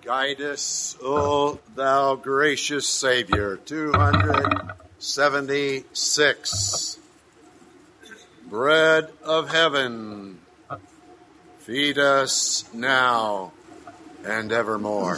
Guide us, O thou gracious Savior. 276. Bread of heaven, feed us now and evermore.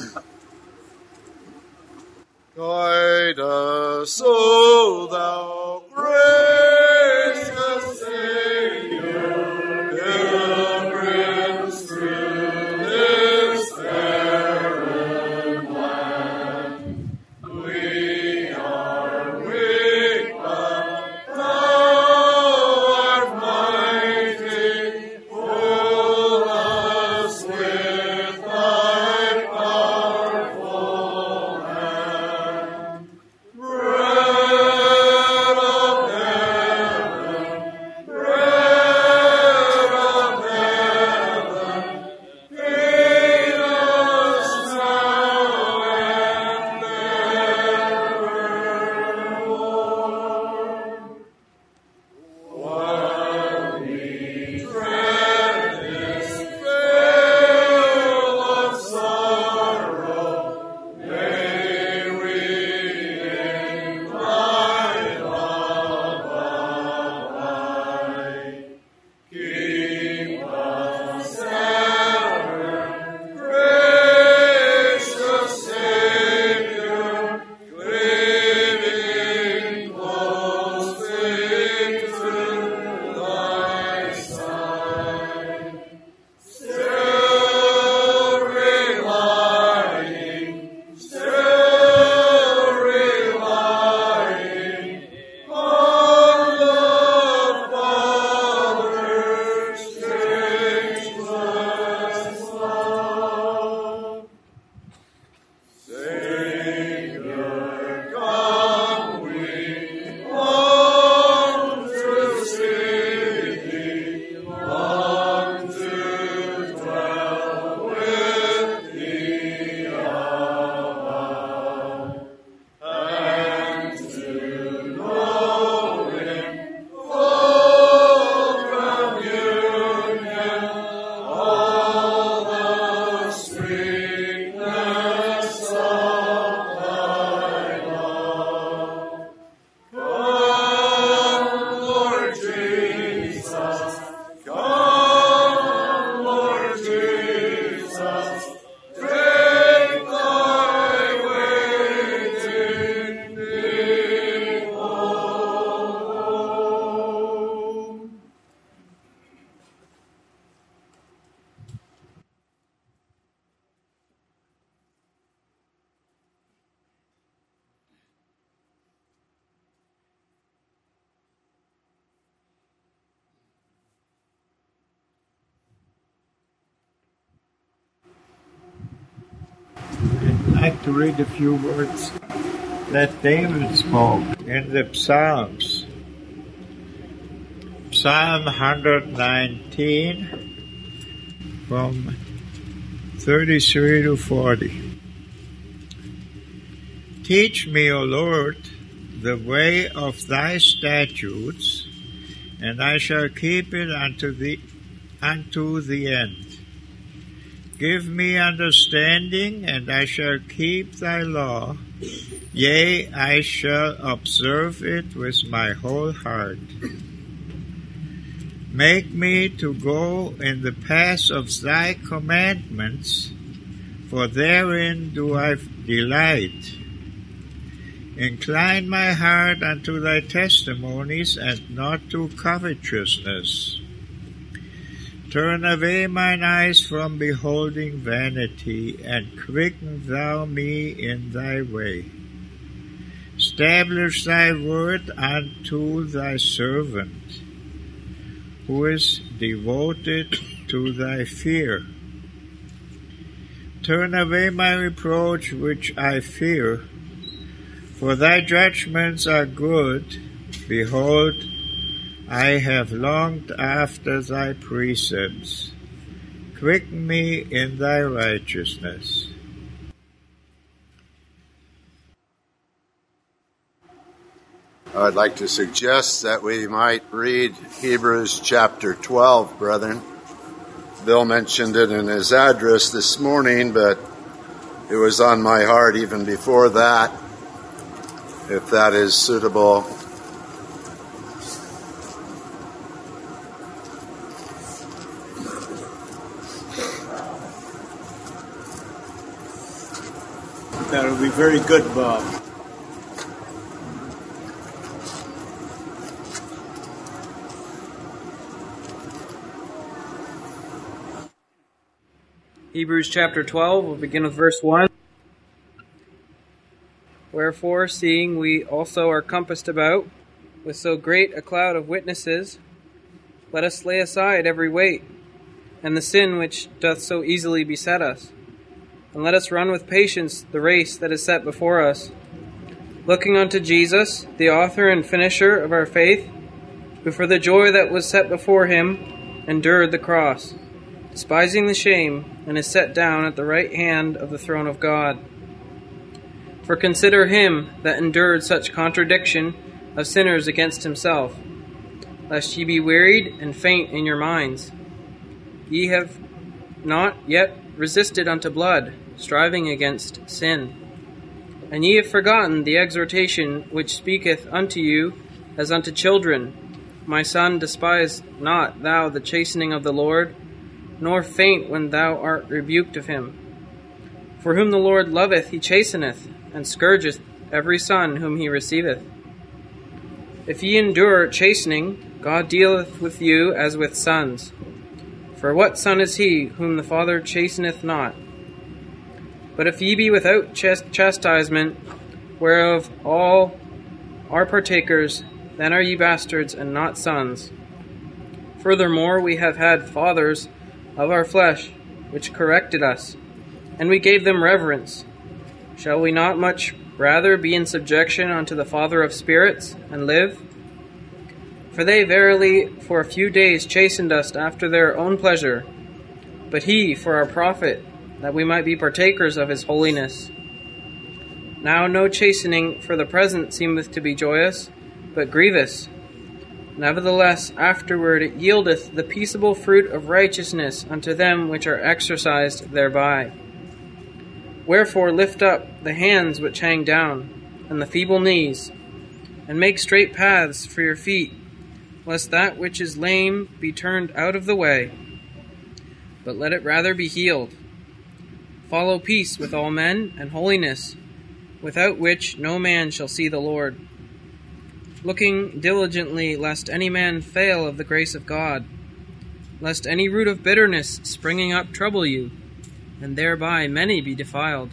Guide us, O thou gracious Savior, pilgrims through this barren land. We are weak, but thou art mighty. Hold us with thy powerful hand. Bread of heaven, feed us now and evermore. While we tread this vale of sorrow, may we in thy love abide. Keep us ever, gracious Savior, cleaving closely to thy side. Still relying on the Father's changeless love. Savior, come, we long to see thee, long to dwell with thee above, and to know in full communion all the sweetness of thy love. Come, Lord Jesus, come, Lord Jesus, take thy waiting people home. I'd like to read a few words that David spoke in the Psalms. Psalm 119 from 33 to 40. Teach me, O Lord, the way of thy statutes, and I shall keep it unto the end. Give me understanding, and I shall keep thy law. Yea, I shall observe it with my whole heart. Make me to go in the paths of thy commandments, for therein do I delight. Incline my heart unto thy testimonies, and not to covetousness. Turn away mine eyes from beholding vanity, and quicken thou me in thy way. Establish thy word unto thy servant, who is devoted to thy fear. Turn away my reproach which I fear, for thy judgments are good. Behold, I have longed after thy precepts. Quicken me in thy righteousness. I'd like to suggest that we might read Hebrews chapter 12, brethren. Bill mentioned it in his address this morning, but It was on my heart even before that, if that is suitable. That would be very good, Bob. Hebrews chapter 12, we'll begin with verse 1. Wherefore, seeing we also are compassed about with so great a cloud of witnesses, let us lay aside every weight, and the sin which doth so easily beset us, and let us run with patience the race that is set before us, looking unto Jesus, the author and finisher of our faith, who for the joy that was set before him endured the cross, despising the shame, and is set down at the right hand of the throne of God. For consider him that endured such contradiction of sinners against himself, lest ye be wearied and faint in your minds. Ye have not yet resisted unto blood, striving against sin. And ye have forgotten the exhortation which speaketh unto you as unto children. My son, despise not thou the chastening of the Lord, nor faint when thou art rebuked of him. For whom the Lord loveth he chasteneth, and scourgeth every son whom he receiveth. If ye endure chastening, God dealeth with you as with sons. For what son is he whom the Father chasteneth not? But if ye be without chastisement, whereof all are partakers, then are ye bastards and not sons. Furthermore, we have had fathers of our flesh, which corrected us, and we gave them reverence. Shall we not much rather be in subjection unto the Father of spirits, and live? For they verily for a few days chastened us after their own pleasure, but he for our profit, that we might be partakers of his holiness. Now no chastening for the present seemeth to be joyous, but grievous. Nevertheless, afterward it yieldeth the peaceable fruit of righteousness unto them which are exercised thereby. Wherefore lift up the hands which hang down, and the feeble knees, and make straight paths for your feet, lest that which is lame be turned out of the way, but let it rather be healed. Follow peace with all men, and holiness, without which no man shall see the Lord. Looking diligently, lest any man fail of the grace of God, lest any root of bitterness springing up trouble you, and thereby many be defiled.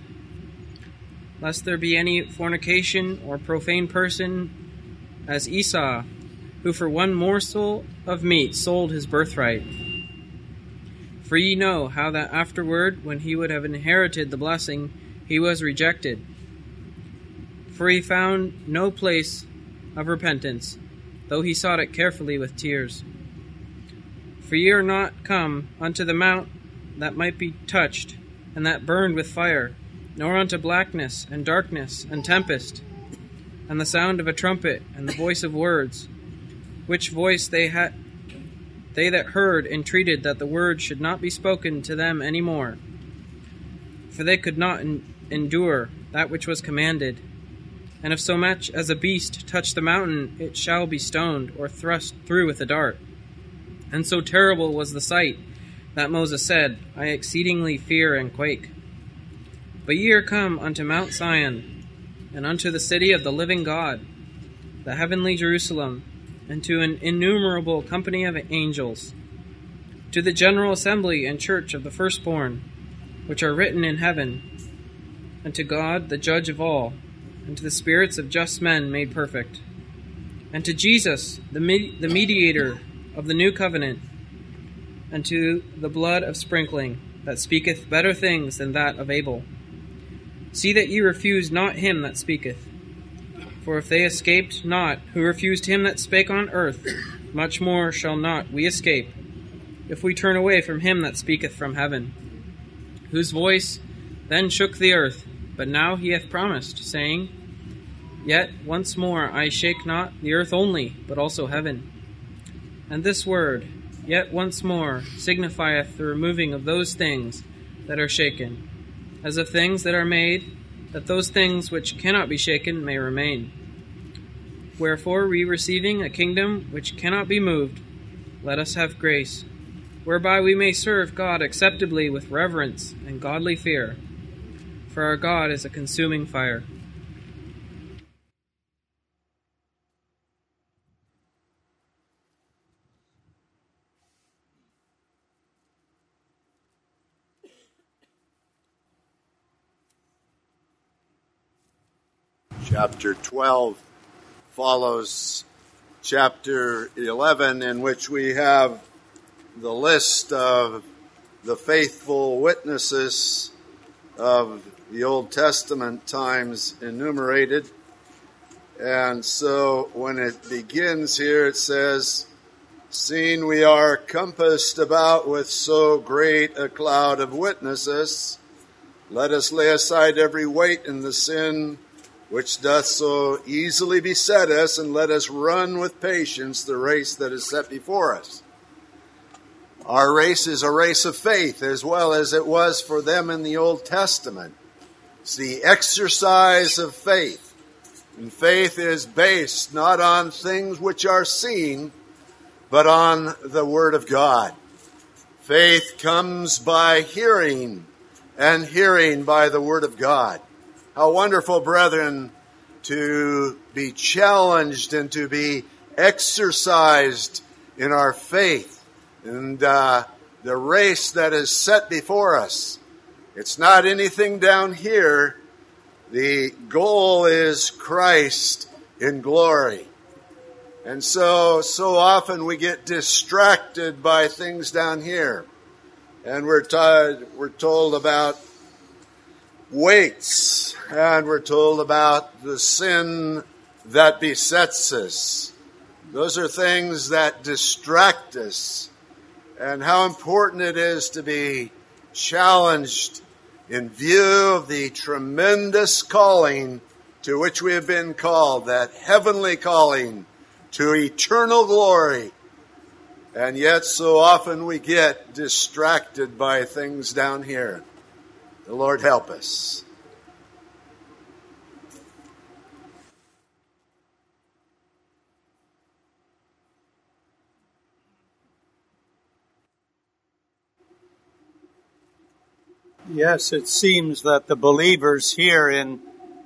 Lest there be any fornication or profane person, as Esau, who for one morsel of meat sold his birthright. For ye know how that afterward, when he would have inherited the blessing, he was rejected. For he found no place of repentance, though he sought it carefully with tears. For ye are not come unto the mount that might be touched, and that burned with fire, nor unto blackness, and darkness, and tempest, and the sound of a trumpet, and the voice of words, which voice they that heard entreated that the word should not be spoken to them any more, for they could not endure that which was commanded. And if so much as a beast touch the mountain, it shall be stoned, or thrust through with a dart. And so terrible was the sight, that Moses said, I exceedingly fear and quake. But ye are come unto Mount Sion, and unto the city of the living God, the heavenly Jerusalem, and to an innumerable company of angels, to the general assembly and church of the firstborn, which are written in heaven, and to God, the judge of all, and to the spirits of just men made perfect, and to Jesus, the mediator of the new covenant, and to the blood of sprinkling, that speaketh better things than that of Abel. See that ye refuse not him that speaketh. For if they escaped not who refused him that spake on earth, much more shall not we escape, if we turn away from him that speaketh from heaven, whose voice then shook the earth. But now he hath promised, saying, Yet once more I shake not the earth only, but also heaven. And this word, yet once more, signifieth the removing of those things that are shaken, as of things that are made, that those things which cannot be shaken may remain. Wherefore, we receiving a kingdom which cannot be moved, let us have grace, whereby we may serve God acceptably with reverence and godly fear. For our God is a consuming fire. Chapter 12 follows chapter 11, in which we have the list of the faithful witnesses of the Old Testament times enumerated. And so when it begins here, it says, "Seeing we are compassed about with so great a cloud of witnesses, let us lay aside every weight and the sin which doth so easily beset us, and let us run with patience the race that is set before us." Our race is a race of faith, as well as it was for them in the Old Testament. It's the exercise of faith. And faith is based not on things which are seen, but on the Word of God. Faith comes by hearing, and hearing by the Word of God. How wonderful, brethren, to be challenged and to be exercised in our faith and the race that is set before us. It's not anything down here. The goal is Christ in glory. And so often we get distracted by things down here. And we're told about weights, and we're told about the sin that besets us. Those are things that distract us, and how important it is to be challenged in view of the tremendous calling to which we have been called, that heavenly calling to eternal glory. And yet so often we get distracted by things down here. The Lord help us. Yes, it seems that the believers here in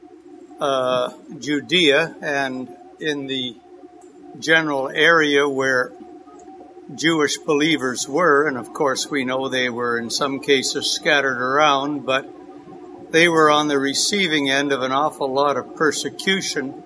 Judea and in the general area where Jewish believers were, and of course we know they were in some cases scattered around, but they were on the receiving end of an awful lot of persecution.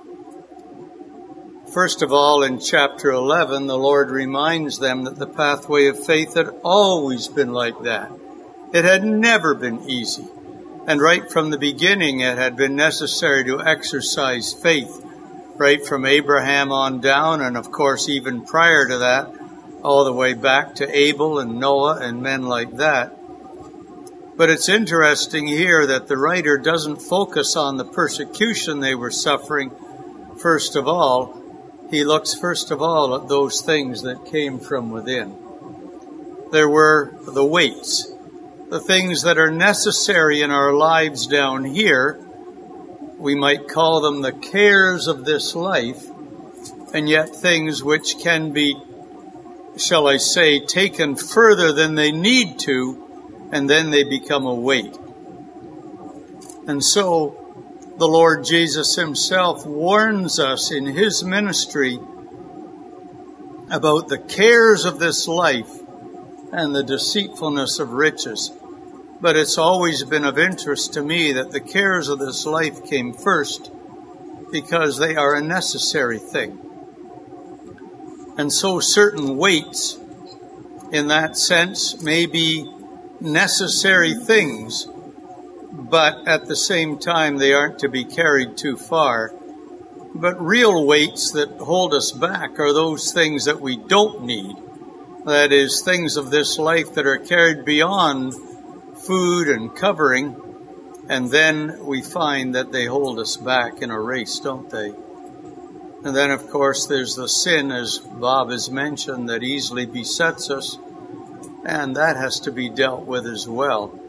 First of all, in chapter 11, the Lord reminds them that the pathway of faith had always been like that. It had never been easy. And right from the beginning, it had been necessary to exercise faith, right from Abraham on down, and of course even prior to that, all the way back to Abel and Noah and men like that. But it's interesting here that the writer doesn't focus on the persecution they were suffering first of all. He looks first of all at those things that came from within. There were the weights, the things that are necessary in our lives down here. We might call them the cares of this life, and yet things which can be, shall I say, taken further than they need to, and then they become a weight. And so the Lord Jesus himself warns us in his ministry about the cares of this life and the deceitfulness of riches. But it's always been of interest to me that the cares of this life came first, because they are a necessary thing. And so certain weights, in that sense, may be necessary things, but at the same time they aren't to be carried too far. But real weights that hold us back are those things that we don't need. That is, things of this life that are carried beyond food and covering, and then we find that they hold us back in a race, don't they? And then, of course, there's the sin, as Bob has mentioned, that easily besets us, and that has to be dealt with as well.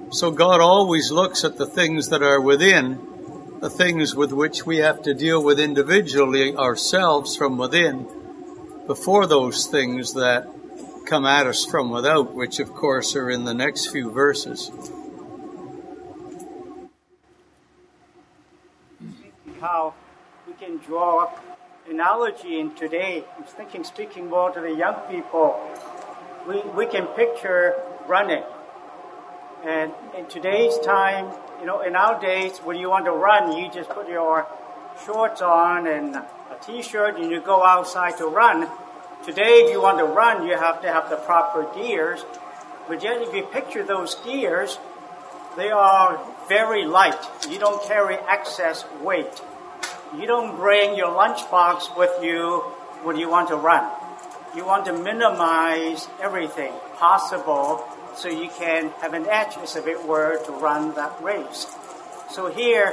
So God always looks at the things that are within, the things with which we have to deal with individually ourselves from within, before those things that come at us from without, which of course are in the next few verses. How we can draw analogy in today. I'm thinking, speaking more to the young people, we can picture running. And in today's time, in our days, when you want to run, you just put your shorts on and a t-shirt and you go outside to run. Today, if you want to run, you have to have the proper gears. But yet, if you picture those gears, they are very light. You don't carry excess weight. You don't bring your lunchbox with you when you want to run. You want to minimize everything possible so you can have an edge, as if it were, to run that race. So here,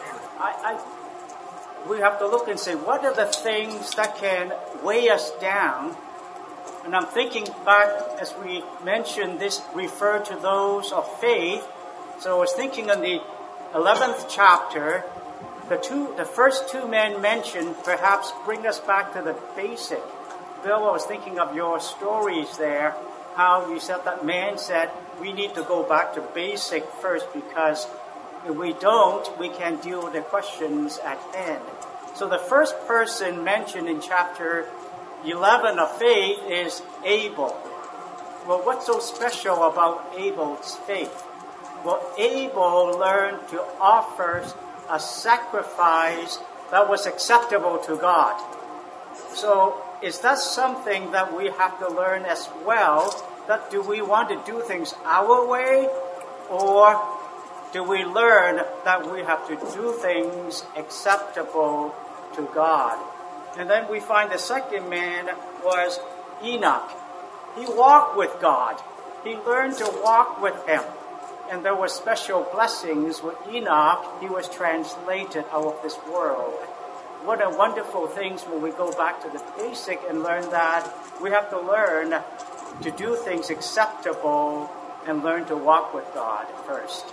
we have to look and say, what are the things that can weigh us down? And I'm thinking back, as we mentioned, this referred to those of faith. So I was thinking in the 11th chapter, the first two men mentioned perhaps bring us back to the basic. Bill, I was thinking of your stories there, how you said that man said, we need to go back to basic first, because if we don't, we can't deal with the questions at hand. So the first person mentioned in chapter 11 of faith is Abel. Well, what's so special about Abel's faith? Well, Abel learned to offer a sacrifice that was acceptable to God. So is that something that we have to learn as well? That do we want to do things our way, or do we learn that we have to do things acceptable to God? And then we find the second man was Enoch. He walked with God. He learned to walk with Him. And there were special blessings with Enoch. He was translated out of this world. What a wonderful things when we go back to the basic and learn that we have to learn to do things acceptable and learn to walk with God first.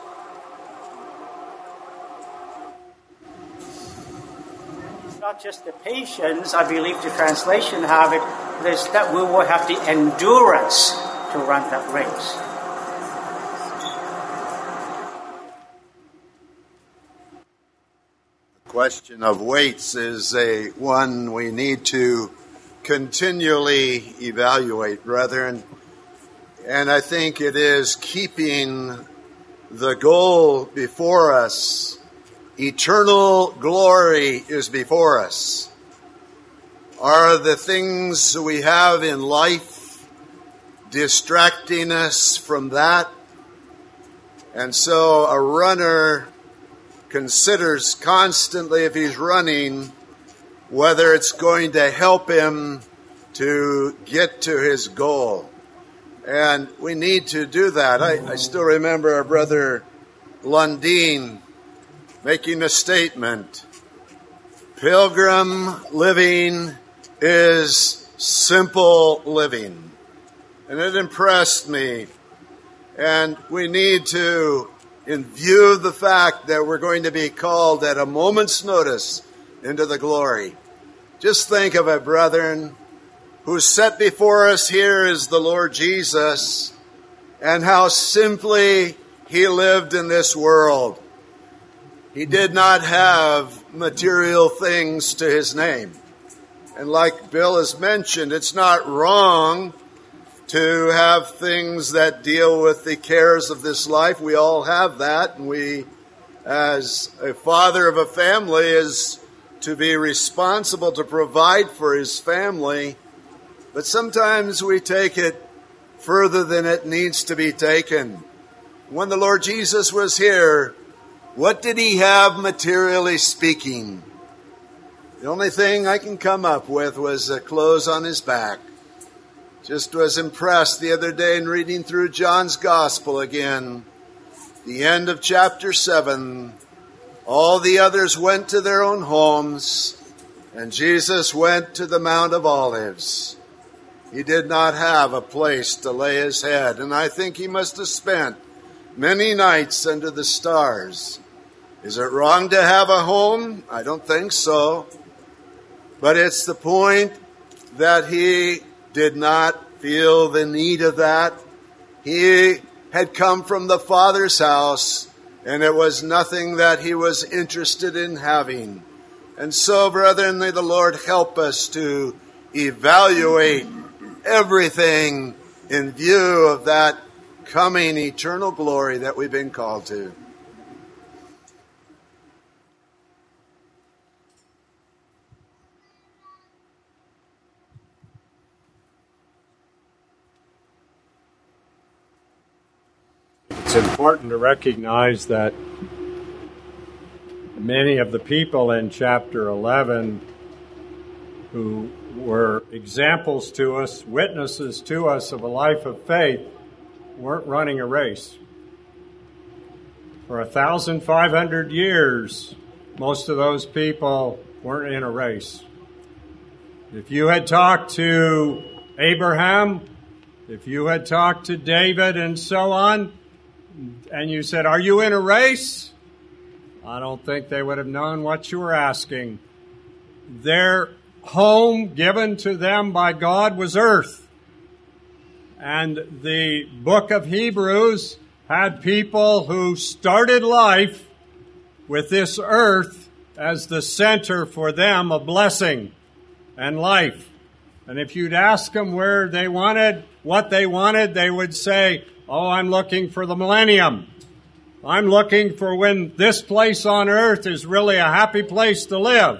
It's not just the patience, I believe the translation have it, is that we will have the endurance to run that race. Question of weights is one we need to continually evaluate, brethren. And I think it is keeping the goal before us. Eternal glory is before us. Are the things we have in life distracting us from that? And so a runner considers constantly, if he's running, whether it's going to help him to get to his goal. And we need to do that. I still remember our brother Lundeen making a statement. Pilgrim living is simple living. And it impressed me. And we need to, in view of the fact that we're going to be called at a moment's notice into the glory. Just think of it, brethren, who's set before us here is the Lord Jesus, and how simply He lived in this world. He did not have material things to His name. And like Bill has mentioned, it's not wrong to have things that deal with the cares of this life. We all have that. And we, as a father of a family, is to be responsible to provide for his family. But sometimes we take it further than it needs to be taken. When the Lord Jesus was here, what did He have materially speaking? The only thing I can come up with was the clothes on His back. Just was impressed the other day in reading through John's Gospel again. The end of chapter 7. All the others went to their own homes, and Jesus went to the Mount of Olives. He did not have a place to lay His head, and I think He must have spent many nights under the stars. Is it wrong to have a home? I don't think so. But it's the point that he did not feel the need of that. He had come from the Father's house, and it was nothing that he was interested in having. And so, brethren, may the Lord help us to evaluate everything in view of that coming eternal glory that we've been called to. It's important to recognize that many of the people in chapter 11 who were examples to us, witnesses to us of a life of faith, weren't running a race. For 1,500 years, most of those people weren't in a race. If you had talked to Abraham, if you had talked to David and so on, and you said, "Are you in a race?" I don't think they would have known what you were asking. Their home given to them by God was earth. And the book of Hebrews had people who started life with this earth as the center for them of blessing and life. And if you'd ask them where they wanted, what they wanted, they would say, "Oh, I'm looking for the millennium. I'm looking for when this place on earth is really a happy place to live."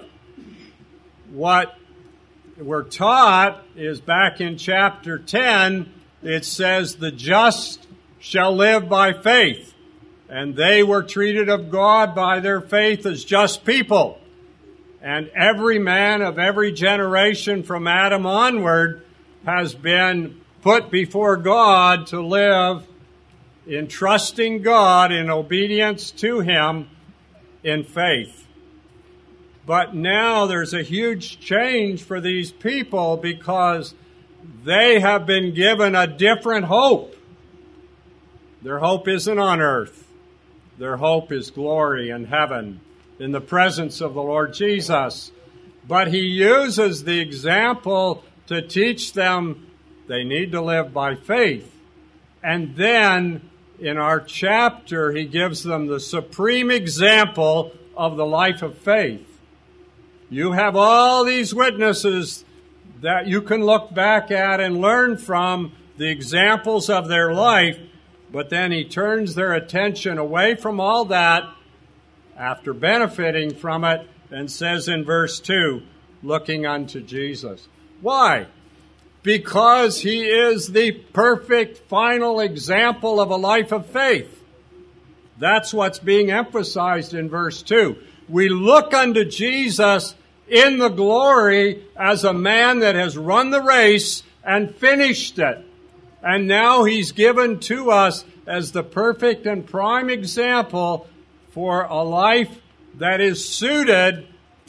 What we're taught is back in chapter 10, it says, "The just shall live by faith." And they were treated of God by their faith as just people. And every man of every generation from Adam onward has been put before God to live in trusting God, in obedience to Him, in faith. But now there's a huge change for these people because they have been given a different hope. Their hope isn't on earth. Their hope is glory in heaven, in the presence of the Lord Jesus. But He uses the example to teach them they need to live by faith. And then in our chapter, He gives them the supreme example of the life of faith. You have all these witnesses that you can look back at and learn from the examples of their life, but then He turns their attention away from all that after benefiting from it and says in verse 2, looking unto Jesus. Why? Because He is the perfect final example of a life of faith. That's what's being emphasized in verse 2. We look unto Jesus in the glory as a man that has run the race and finished it. And now He's given to us as the perfect and prime example for a life that is suited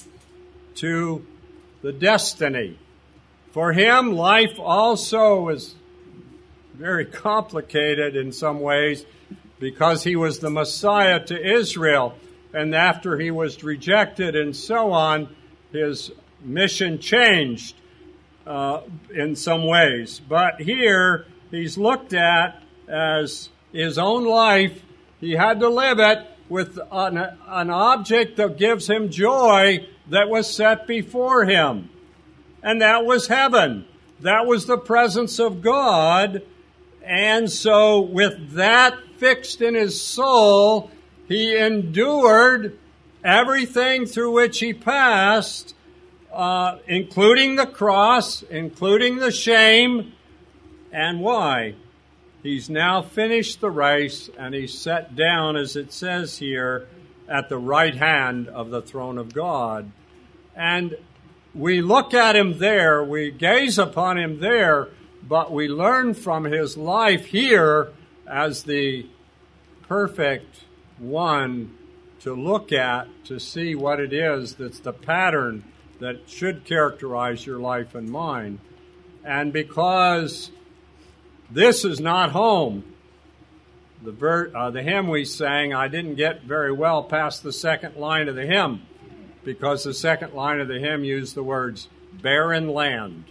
to the destiny. For Him, life also is very complicated in some ways because He was the Messiah to Israel. And after He was rejected and so on, His mission changed in some ways. But here, He's looked at as His own life. He had to live it with an object that gives Him joy that was set before Him. And that was heaven. That was the presence of God. And so with that fixed in His soul, He endured everything through which He passed, including the cross, including the shame. And why? He's now finished the race, and He's set down, as it says here, at the right hand of the throne of God. And we look at Him there, we gaze upon Him there, but we learn from His life here as the perfect one to look at, to see what it is that's the pattern that should characterize your life and mine. And because this is not home, The hymn we sang, I didn't get very well past the second line of the hymn, because the second line of the hymn used the words barren land.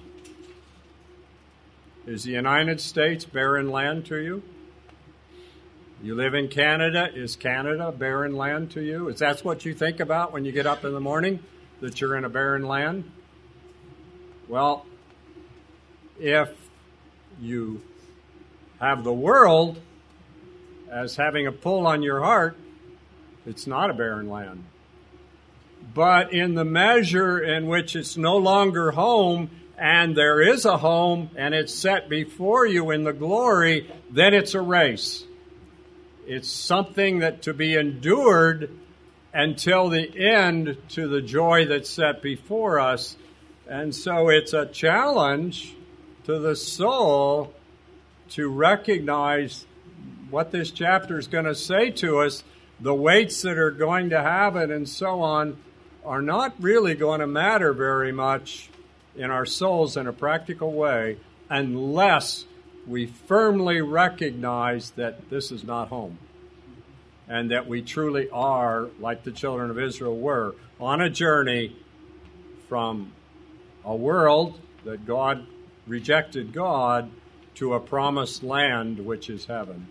Is the United States barren land to you? You live in Canada. Is Canada barren land to you? Is that what you think about when you get up in the morning, that you're in a barren land? Well, if you have the world as having a pull on your heart, it's not a barren land. But in the measure in which it's no longer home, and there is a home, and it's set before you in the glory, then it's a race. It's something that to be endured until the end, to the joy that's set before us. And so it's a challenge to the soul to recognize what this chapter is going to say to us. The weights that are going to have it and so on are not really going to matter very much in our souls in a practical way unless we firmly recognize that this is not home, and that we truly are, like the children of Israel were, on a journey from a world that God rejected God to a promised land, which is heaven.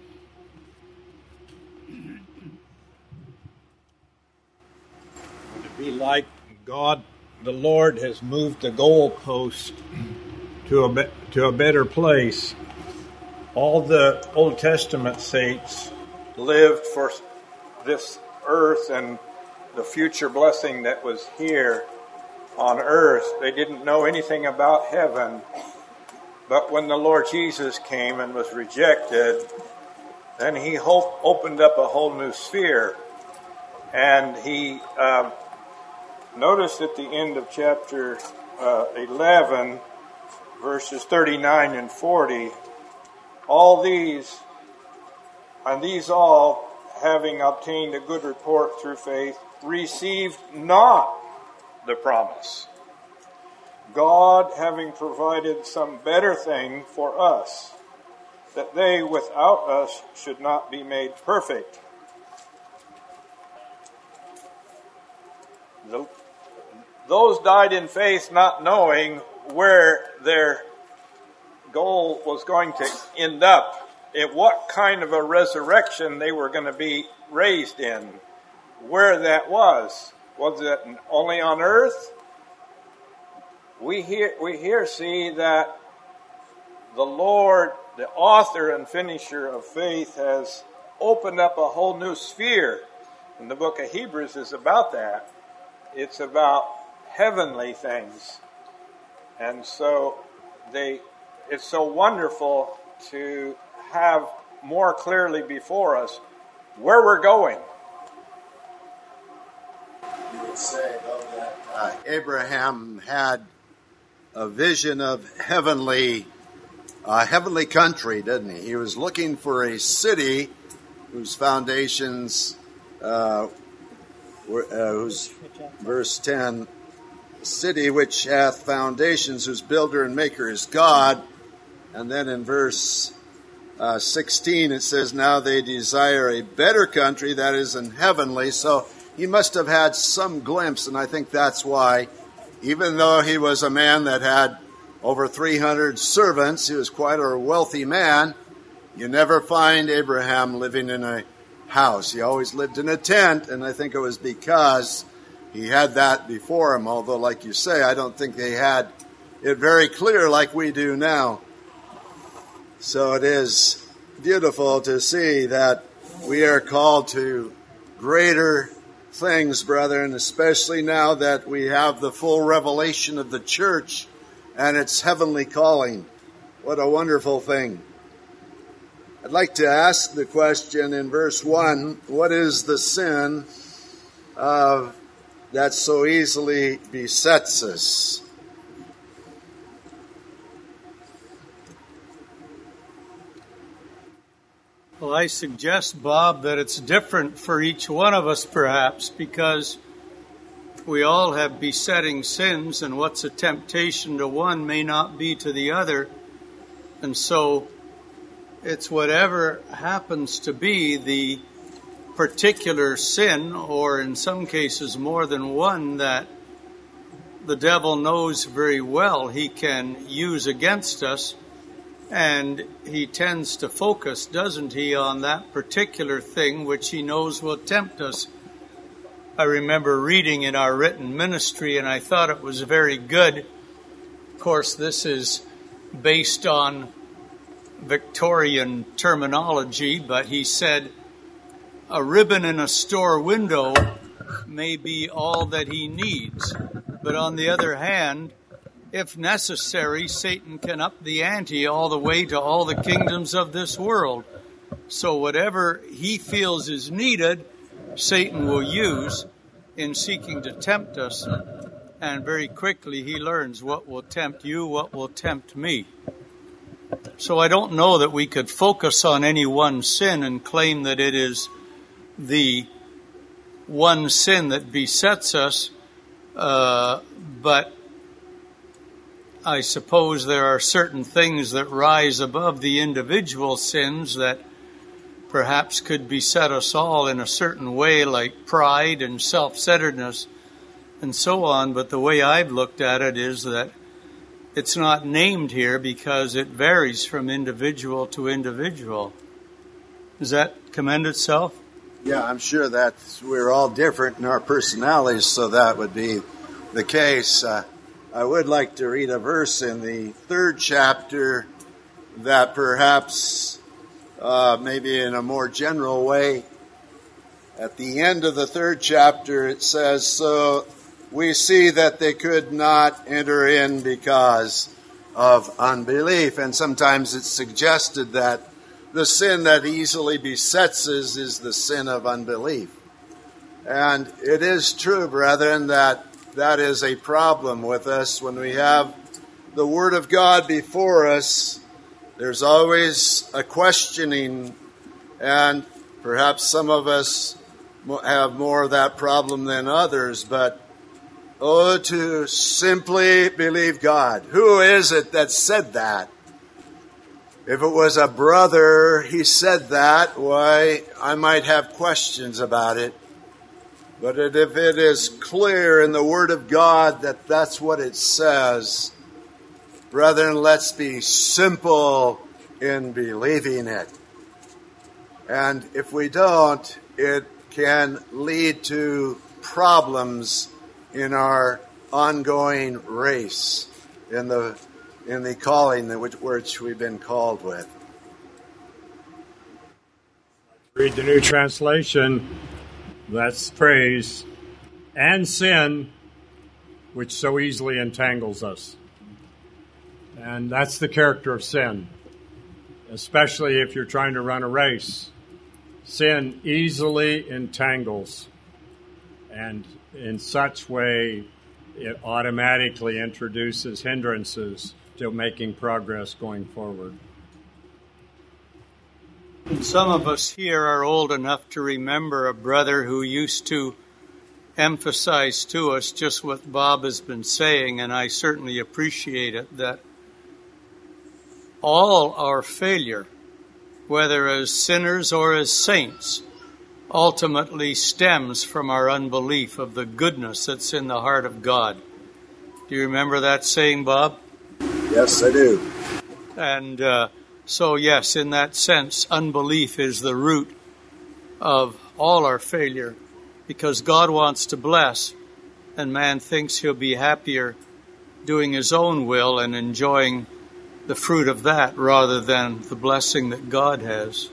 To be like God, the Lord has moved the goalpost to a better place. All the Old Testament saints lived for this earth and the future blessing that was here on earth. They didn't know anything about heaven. But when the Lord Jesus came and was rejected, then he opened up a whole new sphere. And he noticed at the end of chapter 11, verses 39 and 40, all these, and these all, having obtained a good report through faith, received not the promise, God having provided some better thing for us, that they without us should not be made perfect. Those died in faith, not knowing where their goal was going to end up, in what kind of a resurrection they were going to be raised in, where that was. Was it only on earth? We here see that the Lord, the author and finisher of faith, has opened up a whole new sphere. And the book of Hebrews is about that. It's about heavenly things. And so it's so wonderful to have more clearly before us where we're going. You would say, though, that Abraham had a vision of heavenly country, didn't he? He was looking for a city whose foundations, whose verse 10, city which hath foundations, whose builder and maker is God. And then in verse 16 it says, now they desire a better country, that is in heavenly. So he must have had some glimpse, and I think that's why, even though he was a man that had over 300 servants, he was quite a wealthy man, you never find Abraham living in a house. He always lived in a tent, and I think it was because he had that before him, although, like you say, I don't think they had it very clear like we do now. So it is beautiful to see that we are called to greater things, brethren, especially now that we have the full revelation of the church and its heavenly calling. What a wonderful thing. I'd like to ask the question in verse 1, what is the sin that so easily besets us? Well, I suggest, Bob, that it's different for each one of us, perhaps, because we all have besetting sins, and what's a temptation to one may not be to the other. And so It's whatever happens to be the particular sin, or in some cases more than one, that the devil knows very well he can use against us, and he tends to focus, doesn't he, on that particular thing which he knows will tempt us. I remember reading in our written ministry, and I thought it was very good. Of course, this is based on Victorian terminology, but he said, a ribbon in a store window may be all that he needs. But on the other hand, if necessary, Satan can up the ante all the way to all the kingdoms of this world. So whatever he feels is needed, Satan will use in seeking to tempt us. And very quickly he learns what will tempt you, what will tempt me. So I don't know that we could focus on any one sin and claim that it is the one sin that besets us, but I suppose there are certain things that rise above the individual sins that perhaps could beset us all in a certain way, like pride and self-centeredness and so on. But the way I've looked at it is that it's not named here because it varies from individual to individual. Does that commend itself? Yeah, I'm sure that we're all different in our personalities, so that would be the case. I would like to read a verse in the 3rd chapter that perhaps, maybe in a more general way, at the end of the 3rd chapter it says, so we see that they could not enter in because of unbelief. And sometimes it's suggested that the sin that easily besets us is the sin of unbelief. And it is true, brethren, that is a problem with us. When we have the Word of God before us, there's always a questioning, and perhaps some of us have more of that problem than others, but to simply believe God. Who is it that said that? If it was a brother, he said that, why, I might have questions about it. But if it is clear in the Word of God that that's what it says, brethren, let's be simple in believing it. And if we don't, it can lead to problems in our ongoing race, in the calling which we've been called with. Read the New Translation. That's phrase, and sin, which so easily entangles us. And that's the character of sin, especially if you're trying to run a race. Sin easily entangles, and in such way it automatically introduces hindrances to making progress going forward. Some of us here are old enough to remember a brother who used to emphasize to us just what Bob has been saying, and I certainly appreciate it, that all our failure, whether as sinners or as saints, ultimately stems from our unbelief of the goodness that's in the heart of God. Do you remember that saying, Bob? Yes, I do. And so, yes, in that sense, unbelief is the root of all our failure, because God wants to bless, and man thinks he'll be happier doing his own will and enjoying the fruit of that rather than the blessing that God has.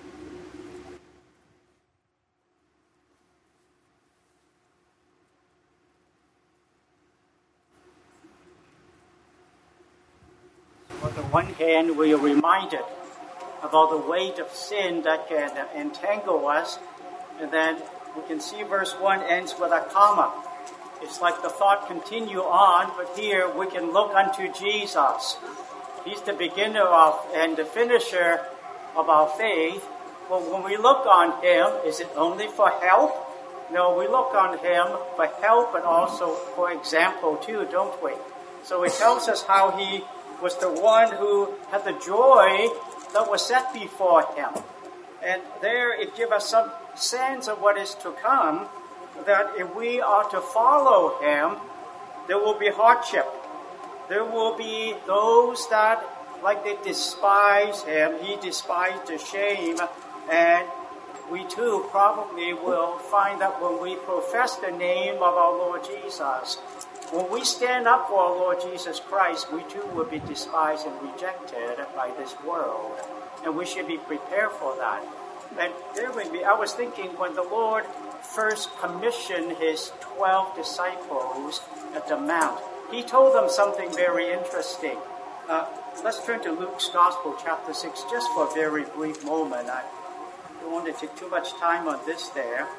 On the one hand, we are reminded about the weight of sin that can entangle us, and then we can see verse 1 ends with a comma. It's like the thought continue on, but here we can look unto Jesus. He's the beginner of and the finisher of our faith. Well, when we look on him, is it only for help? No, we look on him for help, but also for example too, don't we? So it tells us how he was the one who had the joy that was set before him. And there it gives us some sense of what is to come, that if we are to follow him, there will be hardship. There will be those that, like they despise him, he despised the shame, and we too probably will find that when we profess the name of our Lord Jesus, when we stand up for our Lord Jesus Christ, we too will be despised and rejected by this world. And we should be prepared for that. And there will be, I was thinking when the Lord first commissioned his 12 disciples at the Mount, he told them something very interesting. Let's turn to Luke's Gospel, chapter 6, just for a very brief moment. I don't want to take too much time on this there.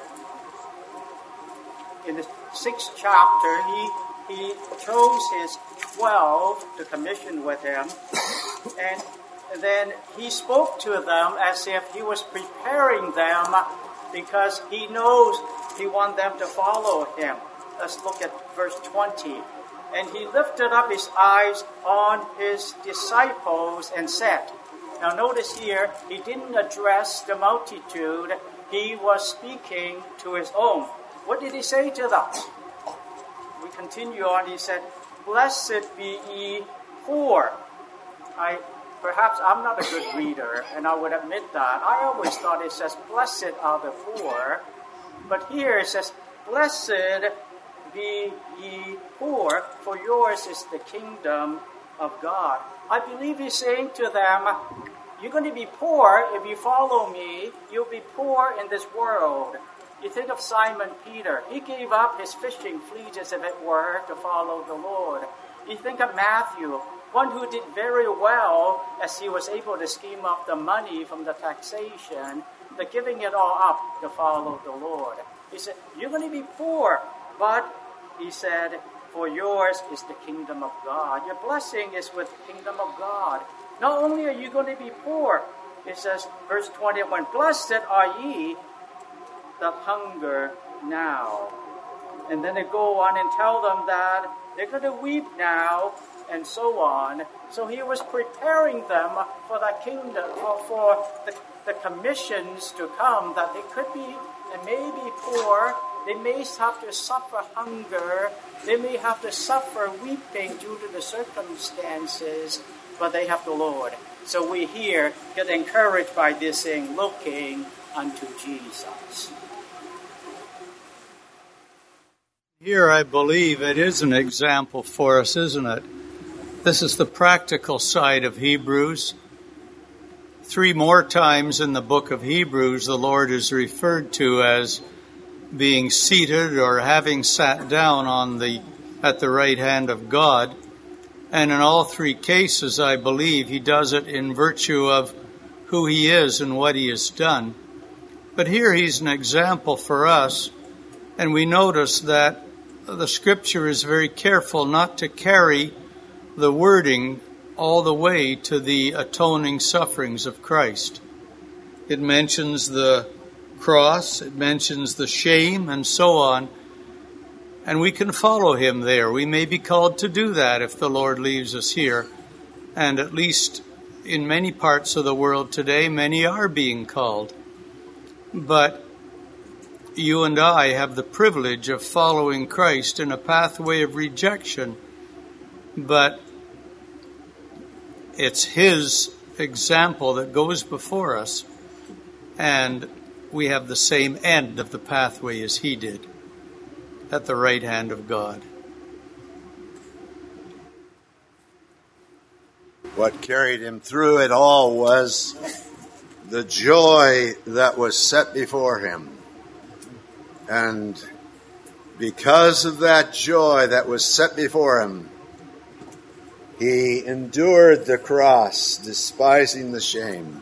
In the 6th chapter, he chose his 12 to commission with him, and then he spoke to them as if he was preparing them because he knows he wants them to follow him. Let's look at verse 20. And he lifted up his eyes on his disciples and said, now notice here, he didn't address the multitude. He was speaking to his own. What did he say to them? We continue on. He said, blessed be ye poor. Perhaps I'm not a good reader, and I would admit that. I always thought it says, blessed are the poor. But here it says, blessed be ye poor, for yours is the kingdom of God. I believe he's saying to them, you're going to be poor if you follow me. You'll be poor in this world. You think of Simon Peter. He gave up his fishing fleet, as if it were, to follow the Lord. You think of Matthew, one who did very well as he was able to scheme up the money from the taxation, but giving it all up to follow the Lord. He said, you're going to be poor, but he said, for yours is the kingdom of God. Your blessing is with the kingdom of God. Not only are you going to be poor, it says, verse 21, blessed are ye that hunger now. And then they go on and tell them that they're going to weep now, and so on. So he was preparing them for the kingdom, for the commissions to come, that they could be and may be poor. They may have to suffer hunger. They may have to suffer weeping due to the circumstances, but they have the Lord. So we here get encouraged by this saying, looking unto Jesus. Here I believe it is an example for us, isn't it? This is the practical side of Hebrews. 3 more times in the book of Hebrews, the Lord is referred to as being seated or having sat down at the right hand of God. And in all 3 cases, I believe he does it in virtue of who he is and what he has done. But here he's an example for us, and we notice that the Scripture is very careful not to carry the wording all the way to the atoning sufferings of Christ. It mentions the cross, it mentions the shame, and so on. And we can follow him there. We may be called to do that if the Lord leaves us here. And at least in many parts of the world today, many are being called. But you and I have the privilege of following Christ in a pathway of rejection. But it's his example that goes before us, and we have the same end of the pathway as he did, at the right hand of God. What carried him through it all was the joy that was set before him. And because of that joy that was set before him, he endured the cross, despising the shame.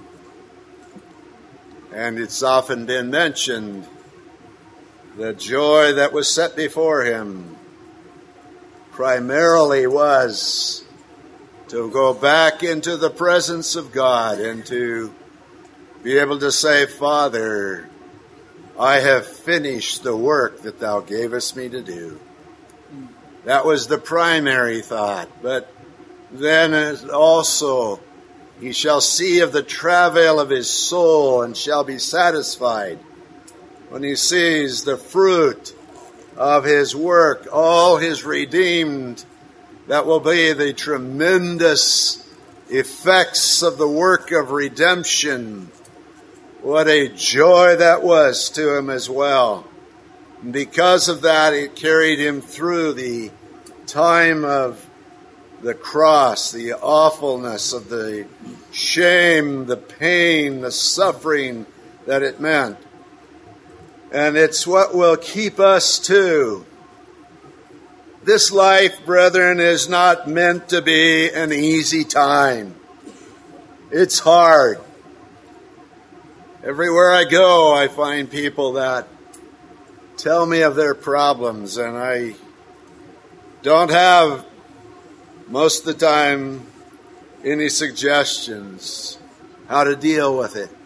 And it's often been mentioned, the joy that was set before him primarily was to go back into the presence of God and to be able to say, Father, I have finished the work that thou gavest me to do. That was the primary thought. But then also He shall see of the travail of his soul and shall be satisfied. When he sees the fruit of his work, all his redeemed, that will be the tremendous effects of the work of redemption. What a joy that was to him as well. And because of that, it carried him through the time of the cross, the awfulness of the shame, the pain, the suffering that it meant. And it's what will keep us too. This life, brethren, is not meant to be an easy time. It's hard. Everywhere I go, I find people that tell me of their problems, and I don't have, most of the time, any suggestions how to deal with it.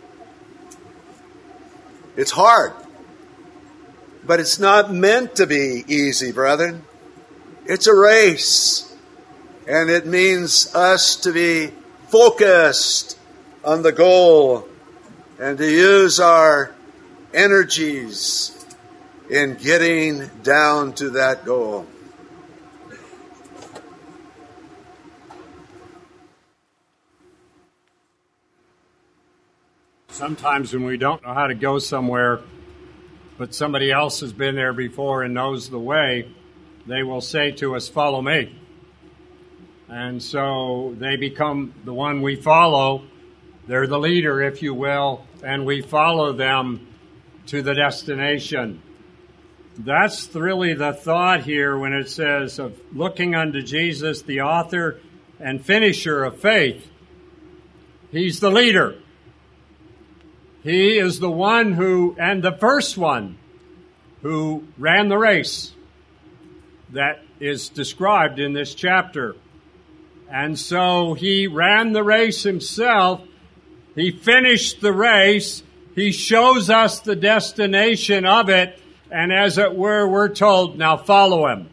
It's hard. But it's not meant to be easy, brethren. It's a race. And it means us to be focused on the goal and to use our energies in getting down to that goal. Sometimes when we don't know how to go somewhere, but somebody else has been there before and knows the way, they will say to us, "Follow me." And so they become the one we follow. They're the leader, if you will, and we follow them to the destination. That's really the thought here when it says of looking unto Jesus, the author and finisher of faith. He's the leader. He is the one who, and the first one, who ran the race that is described in this chapter. And so he ran the race himself. He finished the race. He shows us the destination of it. And as it were, we're told, now follow him.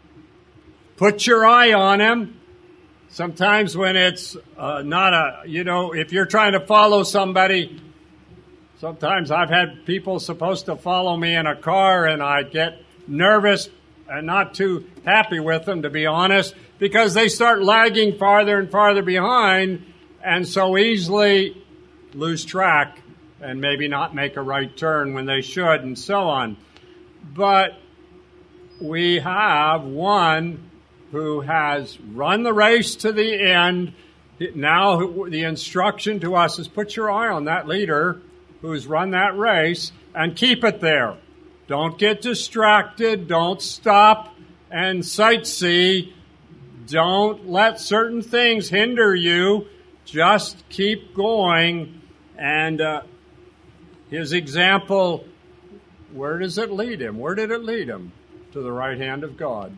Put your eye on him. Sometimes when it's if you're trying to follow somebody, sometimes I've had people supposed to follow me in a car and I get nervous and not too happy with them, to be honest, because they start lagging farther and farther behind and so easily lose track and maybe not make a right turn when they should and so on. But we have one who has run the race to the end. Now the instruction to us is put your eye on that leader who's run that race and keep it there. Don't get distracted. Don't stop and sightsee. Don't let certain things hinder you. Just keep going. And his example, where does it lead him? Where did it lead him? To the right hand of God.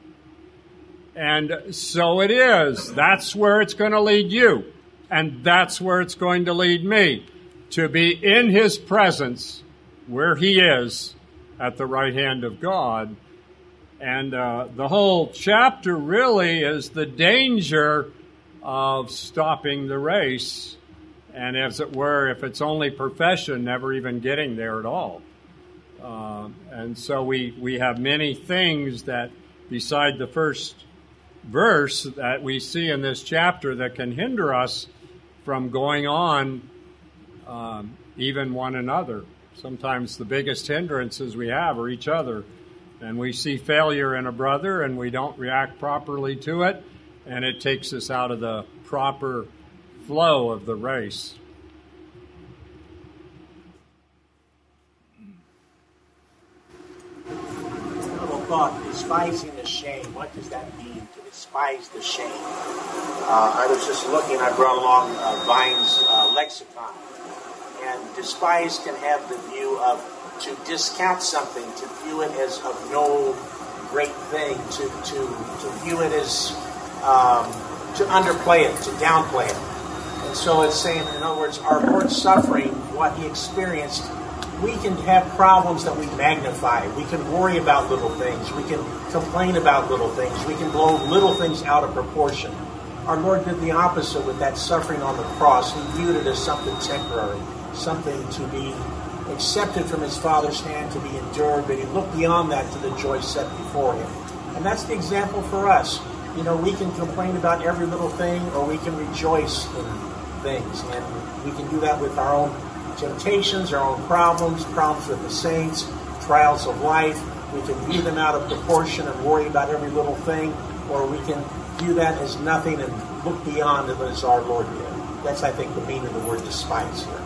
And so it is. That's where it's going to lead you. And that's where it's going to lead me. To be in his presence where he is at the right hand of God. And the whole chapter really is the danger of stopping the race. And as it were, if it's only profession, never even getting there at all. And so we have many things that, beside the first verse that we see in this chapter, that can hinder us from going on, even one another. Sometimes the biggest hindrances we have are each other. And we see failure in a brother and we don't react properly to it, and it takes us out of the proper flow of the race. Thought, despising the shame. What does that mean, to despise the shame? I was just looking, I brought along Vine's lexicon. And despise can have the view of to discount something, to view it as of no great thing, to view it as to underplay it, to downplay it. And so it's saying, in other words, our Lord's suffering, what he experienced, we can have problems that we magnify. We can worry about little things. We can complain about little things. We can blow little things out of proportion. Our Lord did the opposite with that suffering on the cross. He viewed it as something temporary, something to be accepted from his Father's hand, to be endured, but he looked beyond that to the joy set before him. And that's the example for us. You know, we can complain about every little thing, or we can rejoice in things. And we can do that with our own temptations, our own problems with the saints, trials of life. We can view them out of proportion and worry about every little thing, or we can view that as nothing and look beyond it as our Lord did. That's, I think, the meaning of the word despise here.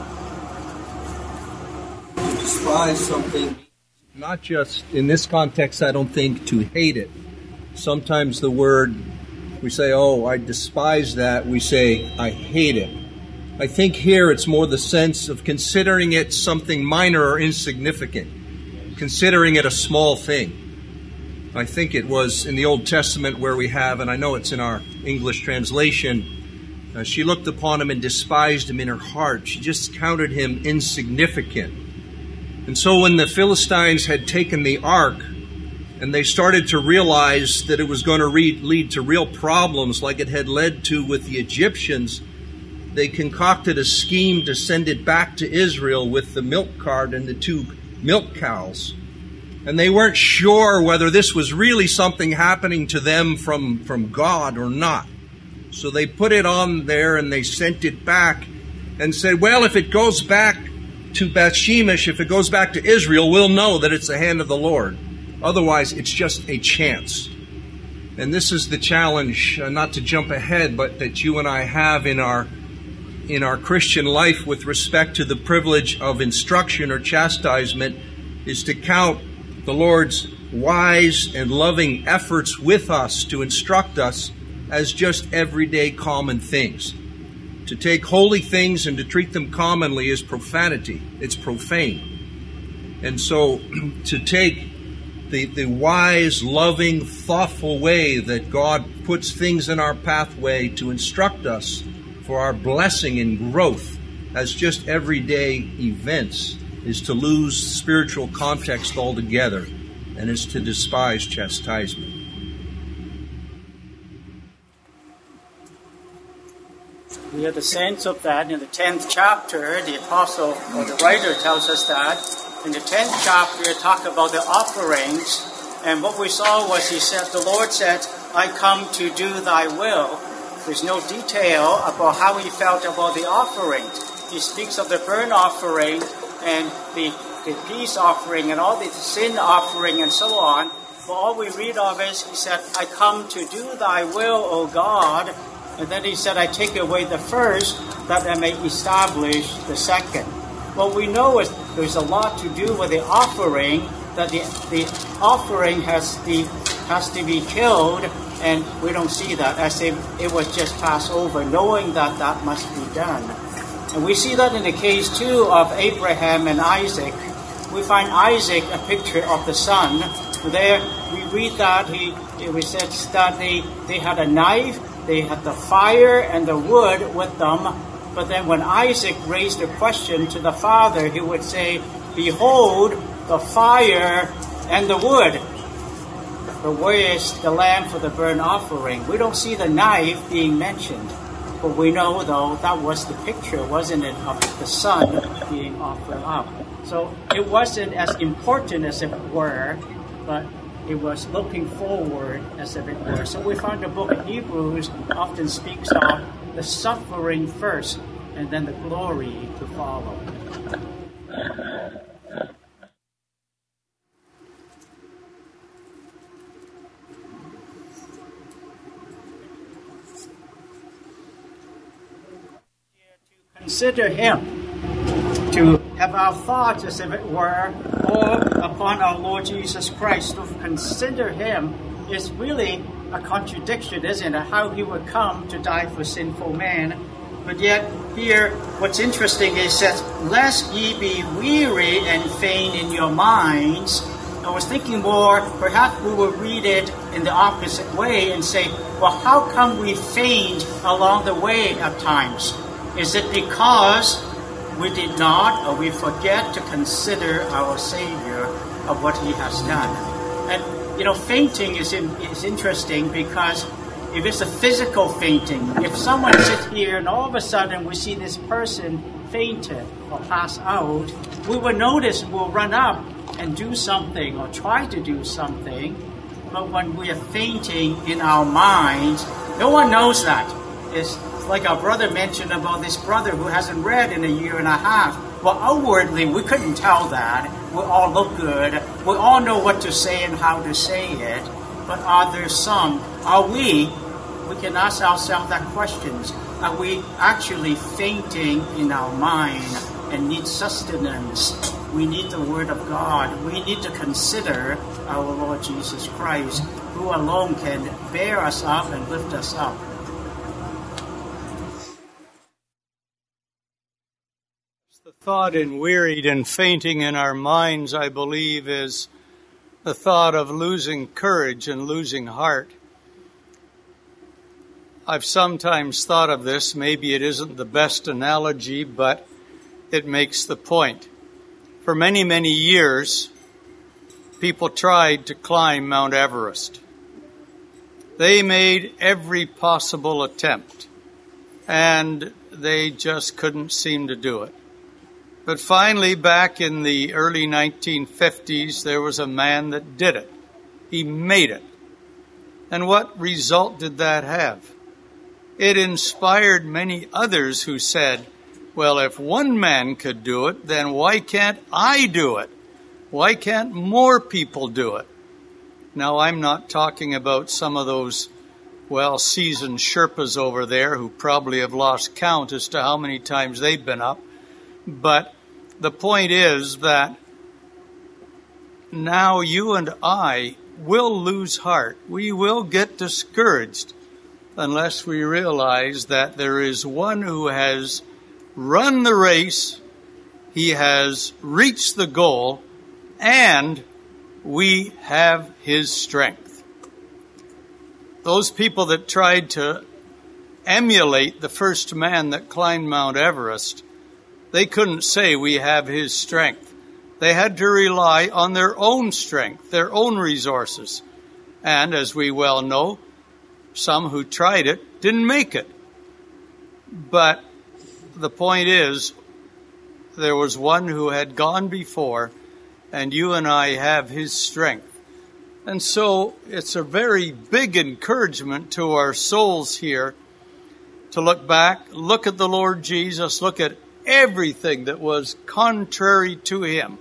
To despise something, not just in this context, I don't think, to hate it. Sometimes the word, we say, oh, I despise that. We say, I hate it. I think here it's more the sense of considering it something minor or insignificant, considering it a small thing. I think it was in the Old Testament where we have, and I know it's in our English translation, she looked upon him and despised him in her heart. She just counted him insignificant. And so when the Philistines had taken the ark and they started to realize that it was going to lead to real problems like it had led to with the Egyptians, they concocted a scheme to send it back to Israel with the milk cart and the 2 milk cows. And they weren't sure whether this was really something happening to them from God or not. So they put it on there and they sent it back and said, well, if it goes back to Beth-Shemesh, if it goes back to Israel, we'll know that it's the hand of the Lord. Otherwise, it's just a chance. And this is the challenge, not to jump ahead, but that you and I have in our Christian life with respect to the privilege of instruction or chastisement, is to count the Lord's wise and loving efforts with us to instruct us as just everyday common things. To take holy things and to treat them commonly is profanity. It's profane. And so to take the wise, loving, thoughtful way that God puts things in our pathway to instruct us for our blessing and growth as just everyday events is to lose spiritual context altogether, and is to despise chastisement. We have the sense of that in the 10th chapter. The apostle or the writer tells us that. In the 10th chapter, talk about the offerings. And what we saw was the Lord said, I come to do thy will. There's no detail about how he felt about the offerings. He speaks of the burnt offering and the peace offering and all the sin offering and so on. But all we read of is, he said, I come to do thy will, O God. And then he said, I take away the first, that I may establish the second. What we know is there's a lot to do with the offering, that the offering has to be killed, and we don't see that as if it was just passed over, knowing that that must be done. And we see that in the case, too, of Abraham and Isaac. We find Isaac a picture of the son. There we read that we said that they had a knife, they had the fire and the wood with them. But then when Isaac raised a question to the father, he would say, behold, the fire and the wood. But where is the lamb for the burnt offering? We don't see the knife being mentioned. But we know, though, that was the picture, wasn't it, of the son being offered up. So it wasn't as important as it were, but it was looking forward as if it were. So we find the book of Hebrews often speaks of the suffering first and then the glory to follow. Consider him, to have our thoughts, as if it were, all upon our Lord Jesus Christ. To consider him is really a contradiction, isn't it? How he would come to die for sinful man. But yet, here, what's interesting is that, lest ye be weary and faint in your minds. I was thinking more, perhaps we will read it in the opposite way and say, well, how come we faint along the way at times? Is it because we did not, or we forget to consider our Savior of what he has done? And, fainting is interesting because if it's a physical fainting, if someone sits here and all of a sudden we see this person fainted or pass out, we will notice, we'll run up and do something or try to do something. But when we are fainting in our minds, no one knows that. It's like our brother mentioned about this brother who hasn't read in a year and a half. Well, outwardly, we couldn't tell that. We all look good. We all know what to say and how to say it. But are there some? We can ask ourselves that questions. Are we actually fainting in our mind and need sustenance? We need the Word of God. We need to consider our Lord Jesus Christ, who alone can bear us up and lift us up. The thought in wearied and fainting in our minds, I believe, is the thought of losing courage and losing heart. I've sometimes thought of this. Maybe it isn't the best analogy, but it makes the point. For many, many years, people tried to climb Mount Everest. They made every possible attempt, and they just couldn't seem to do it. But finally, back in the early 1950s, there was a man that did it. He made it. And what result did that have? It inspired many others who said, well, if one man could do it, then why can't I do it? Why can't more people do it? Now, I'm not talking about some of those well-seasoned Sherpas over there who probably have lost count as to how many times they've been up. But the point is that now you and I will lose heart. We will get discouraged unless we realize that there is one who has run the race, he has reached the goal, and we have his strength. Those people that tried to emulate the first man that climbed Mount Everest, they couldn't say we have his strength. They had to rely on their own strength, their own resources. And as we well know, some who tried it didn't make it. But the point is, there was one who had gone before, and you and I have his strength. And so it's a very big encouragement to our souls here to look back, look at the Lord Jesus, look at everything that was contrary to him.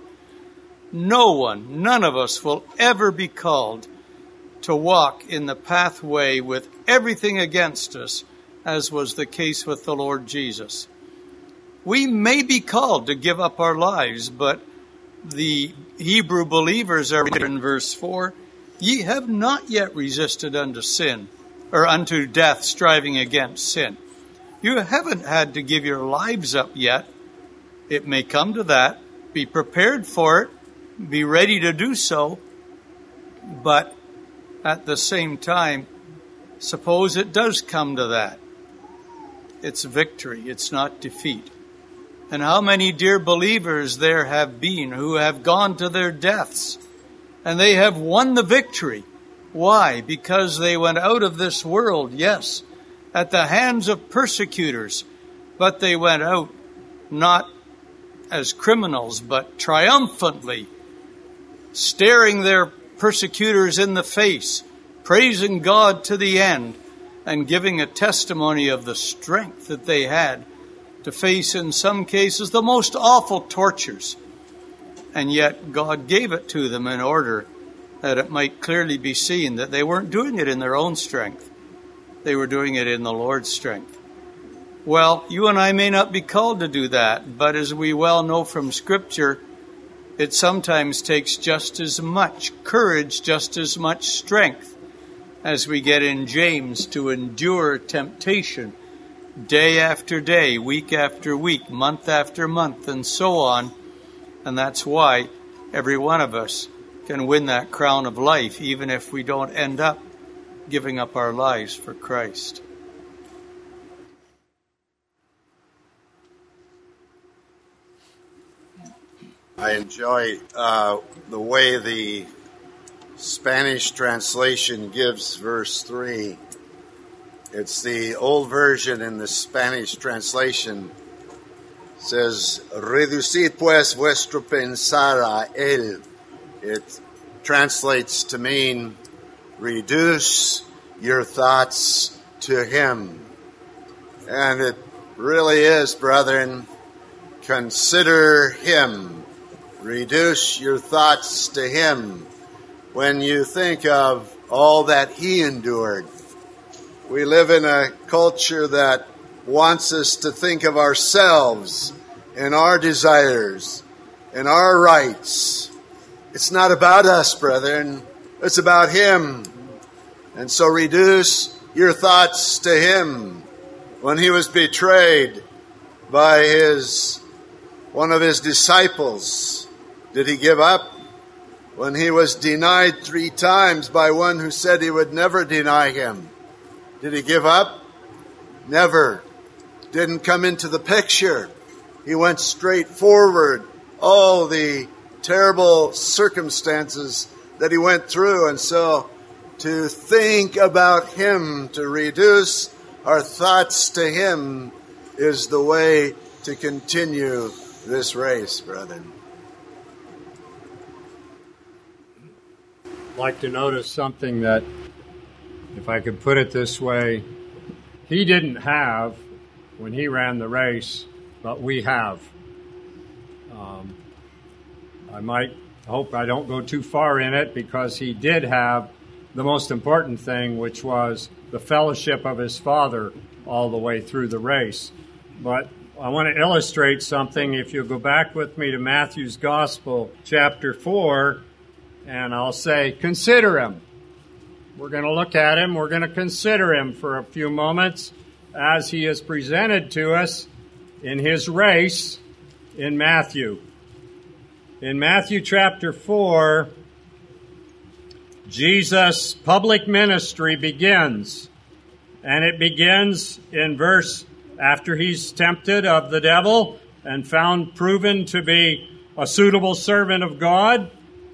None of us will ever be called to walk in the pathway with everything against us, as was the case with the Lord Jesus. We may be called to give up our lives, but the Hebrew believers are in verse 4, ye have not yet resisted unto sin, or unto death, striving against sin. You haven't had to give your lives up yet. It may come to that. Be prepared for it. Be ready to do so. But at the same time, suppose it does come to that. It's victory. It's not defeat. And how many dear believers there have been who have gone to their deaths and they have won the victory. Why? Because they went out of this world, yes, at the hands of persecutors, but they went out not as criminals, but triumphantly, staring their persecutors in the face, praising God to the end, and giving a testimony of the strength that they had to face, in some cases, the most awful tortures. And yet God gave it to them in order that it might clearly be seen that they weren't doing it in their own strength. They were doing it in the Lord's strength. Well, you and I may not be called to do that, but as we well know from Scripture, it sometimes takes just as much courage, just as much strength as we get in James to endure temptation day after day, week after week, month after month, and so on. And that's why every one of us can win that crown of life, even if we don't end up giving up our lives for Christ. I enjoy the way the Spanish translation gives verse 3. It's the old version in the Spanish translation. It says, reducid pues vuestro pensar a él. It translates to mean, reduce your thoughts to him. And it really is, brethren, consider him. Reduce your thoughts to him. When you think of all that he endured, we live in a culture that wants us to think of ourselves and our desires and our rights. It's not about us, brethren. It's about him. And so reduce your thoughts to him. When he was betrayed by one of his disciples, did he give up? When he was denied 3 times by one who said he would never deny him, did he give up? Never. Didn't come into the picture. He went straight forward. Oh, the terrible circumstances that he went through. And so to think about him, to reduce our thoughts to him, is the way to continue this race, brethren. I'd like to notice something that, if I could put it this way, he didn't have when he ran the race, but we have. I hope I don't go too far in it, because he did have the most important thing, which was the fellowship of his Father all the way through the race. But I want to illustrate something. If you'll go back with me to Matthew's Gospel, chapter 4, and I'll say, consider him. We're going to look at him. We're going to consider him for a few moments as he is presented to us in his race in Matthew. In Matthew chapter 4, Jesus' public ministry begins. And it begins in verse, after he's tempted of the devil and found proven to be a suitable servant of God.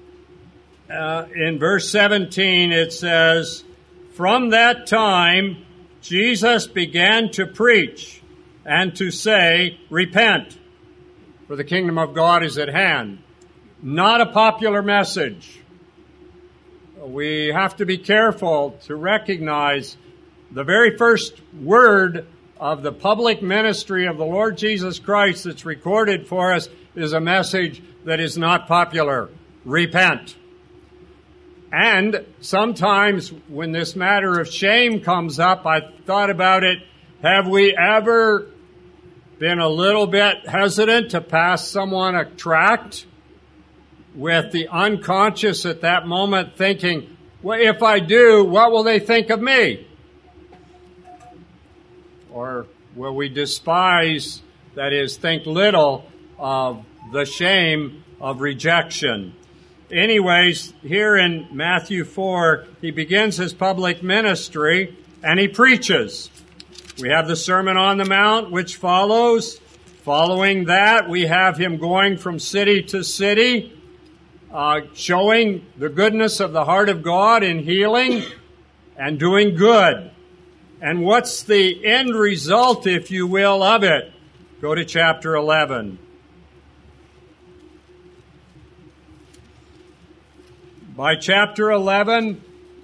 In verse 17 it says, from that time Jesus began to preach and to say, repent, for the kingdom of God is at hand. Not a popular message. We have to be careful to recognize the very first word of the public ministry of the Lord Jesus Christ that's recorded for us is a message that is not popular. Repent. And sometimes when this matter of shame comes up, I thought about it. Have we ever been a little bit hesitant to pass someone a tract with the unconscious at that moment thinking, well, if I do, what will they think of me? Or will we despise, that is, think little of the shame of rejection? Anyways, here in Matthew 4, he begins his public ministry and he preaches. We have the Sermon on the Mount, which follows. Following that, we have him going from city to city, showing the goodness of the heart of God in healing and doing good. And what's the end result, if you will, of it? Go to chapter 11. By chapter 11,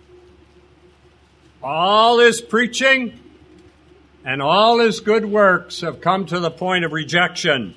all his preaching and all his good works have come to the point of rejection.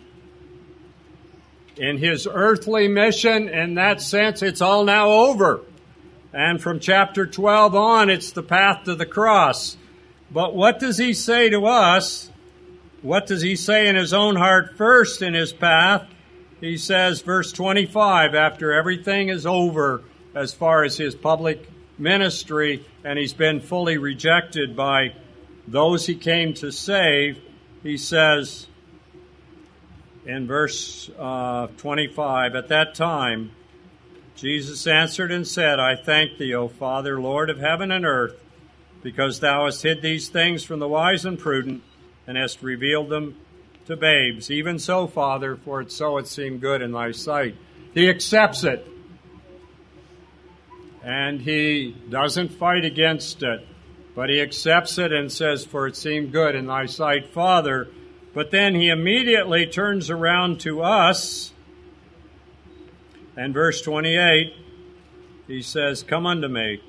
In his earthly mission, in that sense, it's all now over. And from chapter 12 on, it's the path to the cross. But what does he say to us? What does he say in his own heart first in his path? He says, verse 25, after everything is over as far as his public ministry, and he's been fully rejected by those he came to save, he says in verse 25, at that time, Jesus answered and said, I thank thee, O Father, Lord of heaven and earth, because thou hast hid these things from the wise and prudent, and hast revealed them to babes. Even so, Father, for it so it seemed good in thy sight. He accepts it. And he doesn't fight against it. But he accepts it and says, "For it seemed good in thy sight, Father." But then he immediately turns around to us. And verse 28, he says, "Come unto me."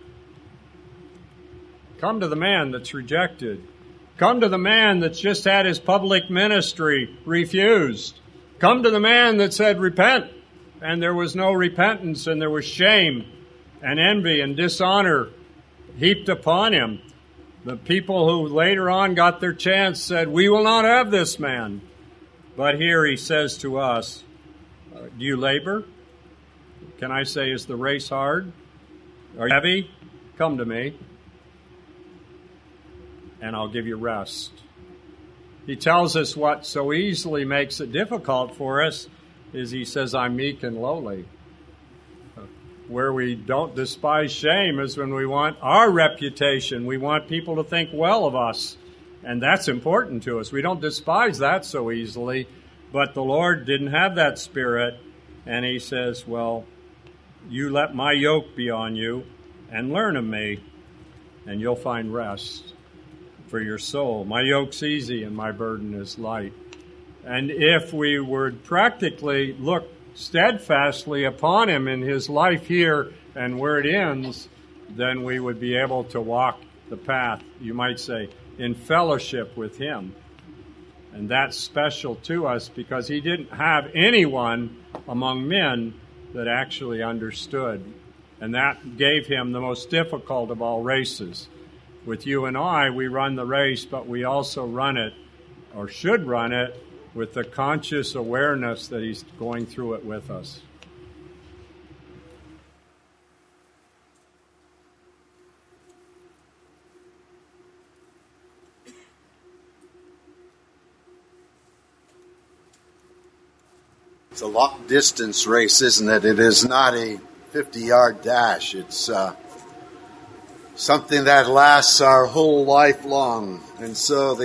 Come to the man that's rejected. Come to the man that's just had his public ministry refused. Come to the man that said, "Repent." And there was no repentance, and there was shame and envy and dishonor heaped upon him. The people who later on got their chance said, "We will not have this man." But here he says to us, do you labor? Can I say, is the race hard? Are you heavy? Come to me, and I'll give you rest. He tells us what so easily makes it difficult for us is he says, "I'm meek and lowly." Where we don't despise shame is when we want our reputation. We want people to think well of us. And that's important to us. We don't despise that so easily. But the Lord didn't have that spirit. And he says, well, you let my yoke be on you and learn of me, and you'll find rest for your soul. My yoke's easy and my burden is light. And if we would practically look steadfastly upon him in his life here and where it ends, then we would be able to walk the path, you might say, in fellowship with him. And that's special to us because he didn't have anyone among men that actually understood. And that gave him the most difficult of all races. With you and I, we run the race, but we also run it, or should run it, with the conscious awareness that he's going through it with us. It's a long distance race, isn't it? It is not a 50-yard dash. It's something that lasts our whole life long. And so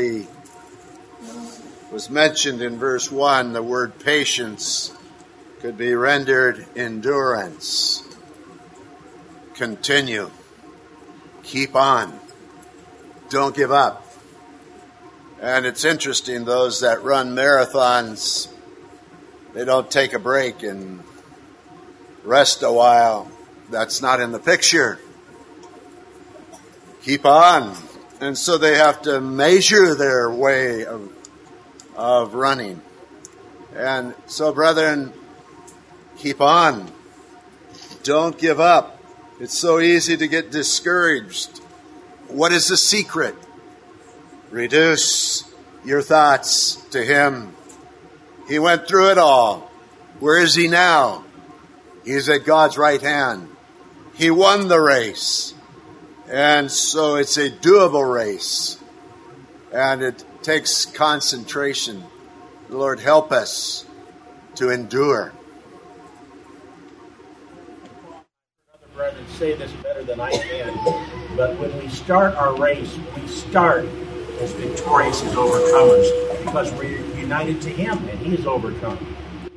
was mentioned in verse 1, the word patience could be rendered endurance. Continue. Keep on. Don't give up. And it's interesting, those that run marathons, they don't take a break and rest a while. That's not in the picture. Keep on. And so they have to measure their way of running. And so, brethren, keep on. Don't give up. It's so easy to get discouraged. What is the secret? Reduce your thoughts to him. He went through it all. Where is he now? He's at God's right hand. He won the race. And so it's a doable race. And it takes concentration. The Lord help us to endure. Other brethren say this better than I can, but when we start our race, we start as victorious as overcomers because we're united to him and he is overcome.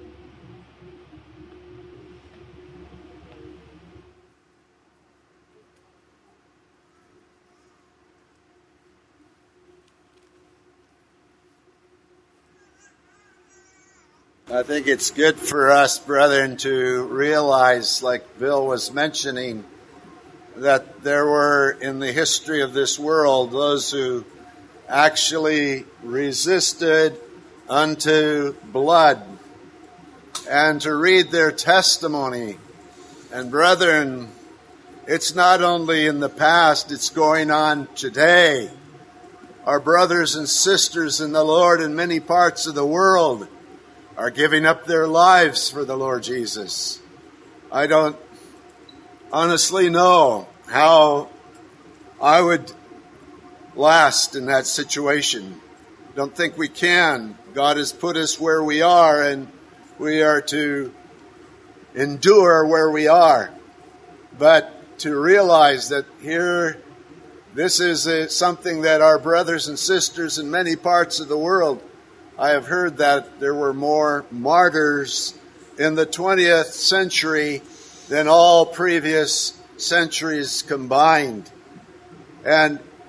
I think it's good for us, brethren, to realize, like Bill was mentioning, that there were in the history of this world those who actually resisted unto blood, and to read their testimony. And brethren, it's not only in the past, it's going on today. Our brothers and sisters in the Lord in many parts of the world are giving up their lives for the Lord Jesus. I don't honestly know how I would last in that situation. Don't think we can. God has put us where we are, and we are to endure where we are. But to realize that here, this is something that our brothers and sisters in many parts of the world, I have heard that there were more martyrs in the 20th century than all previous centuries combined. And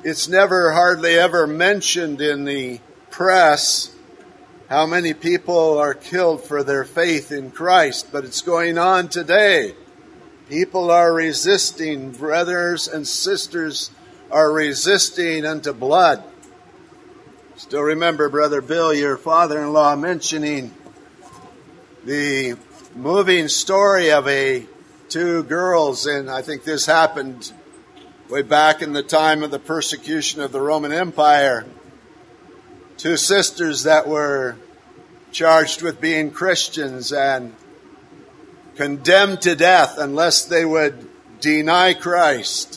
It's never, hardly ever mentioned in the press how many people are killed for their faith in Christ, but it's going on today. People are resisting, brothers and sisters are resisting unto blood. Still remember, Brother Bill, your father-in-law, mentioning the moving story of two girls, and I think this happened way back in the time of the persecution of the Roman Empire. Two sisters that were charged with being Christians and condemned to death unless they would deny Christ.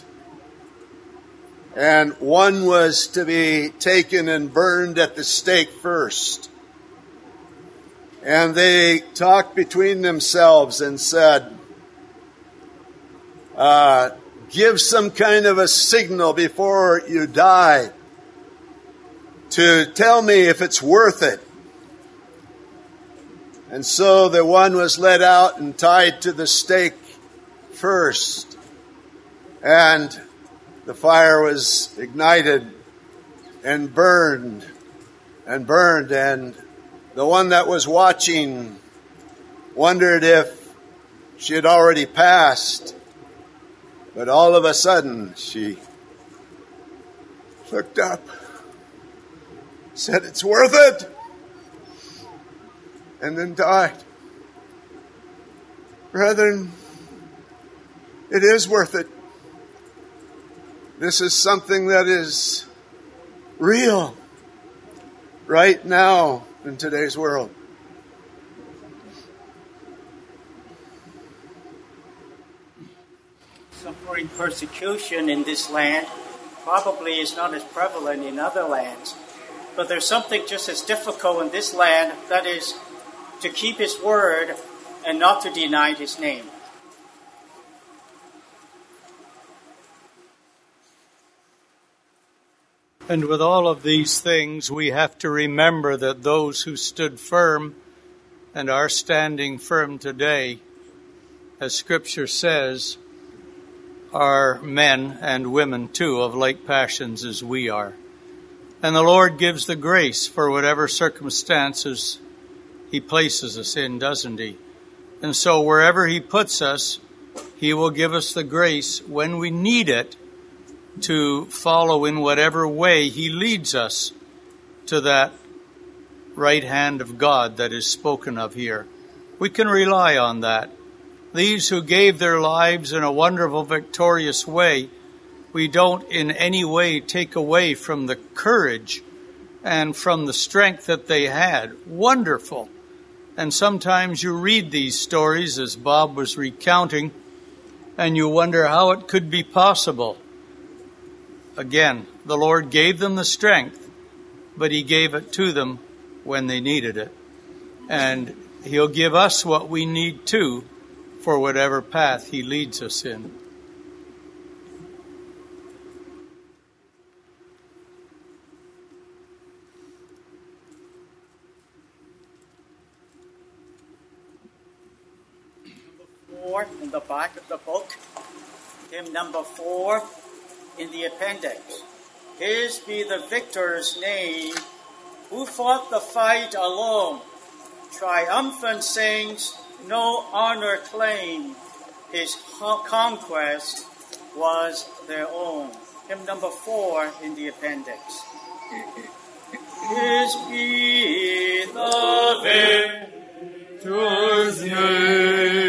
And one was to be taken and burned at the stake first. And they talked between themselves and said, give some kind of a signal before you die to tell me if it's worth it. And so the one was led out and tied to the stake first. And the fire was ignited and burned and burned. And the one that was watching wondered if she had already passed. But all of a sudden, she looked up, said, "It's worth it," and then died. Brethren, it is worth it. This is something that is real right now in today's world. Suffering persecution in this land probably is not as prevalent in other lands. But there's something just as difficult in this land, that is to keep His word and not to deny His name. And with all of these things, we have to remember that those who stood firm and are standing firm today, as Scripture says, are men and women too of like passions as we are. And the Lord gives the grace for whatever circumstances He places us in, doesn't He? And so wherever He puts us, He will give us the grace when we need it to follow in whatever way He leads us to that right hand of God that is spoken of here. We can rely on that. These who gave their lives in a wonderful, victorious way, we don't in any way take away from the courage and from the strength that they had. Wonderful. And sometimes you read these stories, as Bob was recounting, and you wonder how it could be possible. Again, the Lord gave them the strength, but He gave it to them when they needed it. And He'll give us what we need too, for whatever path He leads us in. Number 4 in the back of the book, hymn number 4 in the appendix. His be the victor's name, who fought the fight alone. Triumphant saints no honor claim, His conquest was their own. Hymn number 4 in the appendix. His be the victor's name.